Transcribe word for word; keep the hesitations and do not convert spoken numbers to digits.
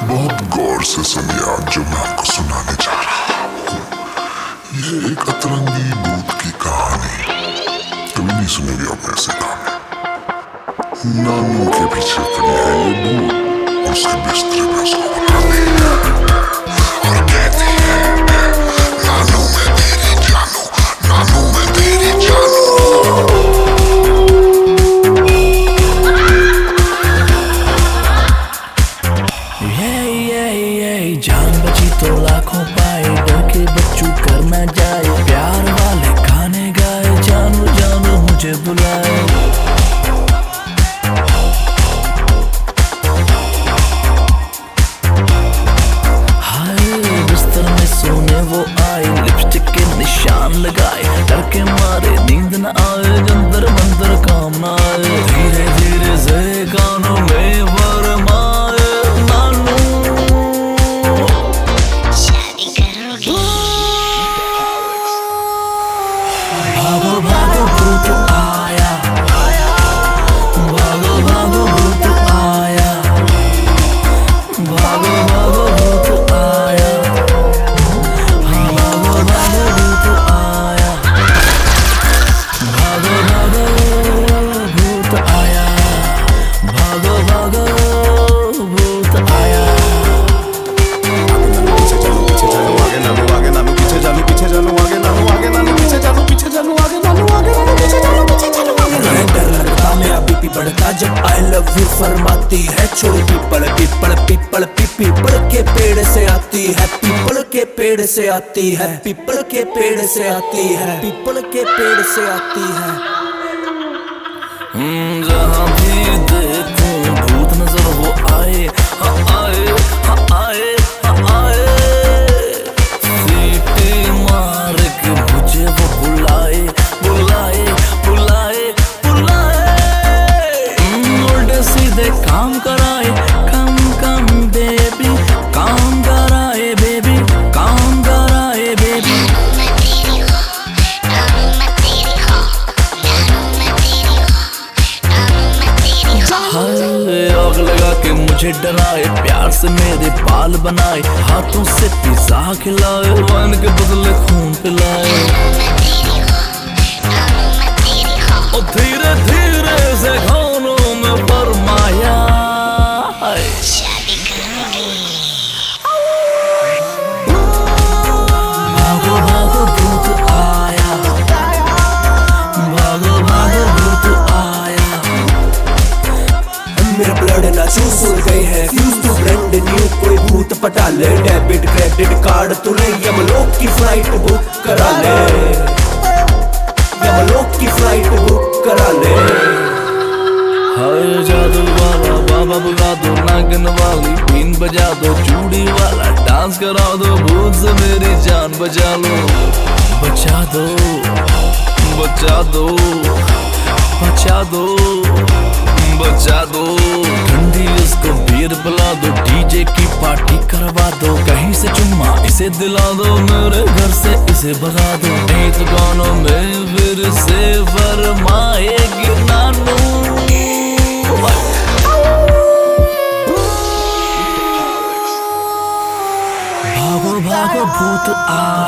बहुत गौर से सुनिए आज जो मैं आपको सुनाने जा रहा हूँ। ये एक अतरंगी भूत की कहानी। कभी नहीं सुनेंगे आप ऐसे कहानी। नानू के पीछे पड़ी है ये भूत, उसके बिस्तरे पे उसको बुलाती है और कहती है, नानू मैं तेरी जानू, नानू मैं तेरी जानू। जान बची तो लाखों पाए, डर के बच्चों करना जाए, प्यार वाले गाने गाए, जानू जानू मुझे बुलाए। हाय बिस्तर में सोने वो आए, लिपस्टिक के निशान लगाए, डर के मारे नींद न आए, जंतर मंतर काम न आए, धीरे धीरे से कानों में वरमाए। भागो भागो भूत आया, भागो भागो भूत आया, भागो भागो भूत आया, हाँ भागो भागो भूत आया, भागो भागो भूत आया, भागो भागो भूत आया। पीछे चलो आगे नानू, पीछे चलो पीछे चलो आगे नानू, आगे नानू पीछे चलो पीछे चलो आगे नानू, आगे नानू पीछे चलो पीछे चलो आगे नानू। डर लगता मेरा बीपी बढ़ता जब आई लव यू फरमाती है, छोड़ी पीपल पीपल पीपल पीपल के पेड़ से आती है, पीपल के पेड़ से आती है, पीपल के पेड़ से आती है, पीपल के पेड़ से आती है। जहाँ भी देखूं भूत नजर वो आए, हाँ आए, हाँ आए, हाँ आए, सीटी मार के मुझे वो बुलाए, बुलाए, बुलाए, बुलाए, उल्टे सीधे काम कराए, कम कम बेबी, काम कराए बेबी, काम कराए बेबी। आग लगा के मुझे डराए, प्यार से मेरे बाल बनाए, हाथों से पिज़्ज़ा खिलाए, वाइन के बदले खून पिलाए, और धीरे धीरे से खानों में फरमाया, भागो भागो भूत आया, भागो भागो भूत आया। मेरा ब्लड ना चूस उड़ गए हैं, फ्यूज टू ब्रांड न्यू, कोई भूत पटा ले, डेबिट क्रेडिट कार्ड तूने यमलोक की फ्लाइट बुक करा ले, यमलोक की फ्लाइट बुक करा ले। हाय जादू वाला बाबा बुला दो, नागिन वाली बीन बजा दो, चूड़ी वाला डांस करा दो, भूत से मेरी जान बचा लो, बचा दो, बचा दो, बचा दो, बचा दो। ठंडी उसको बीर पिला दो, डीजे की पार्टी करवा दो, कहीं से चुम्मा इसे दिला दो, मेरे घर से इसे भगा दो, नहीं तो गानों में फिर से फरमाएगी नानू। भागो भागो भूत आ